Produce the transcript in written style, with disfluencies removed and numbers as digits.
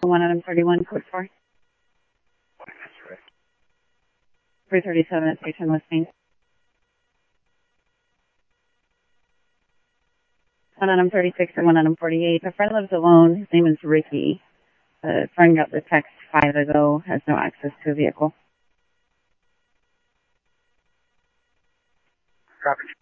1 item 31, code 4. That's right. 337 at Station West Main. 1 item 36 and 1 item 48. A friend lives alone. His name is Ricky. A friend got the text 5 ago, has no access to a vehicle. Copy.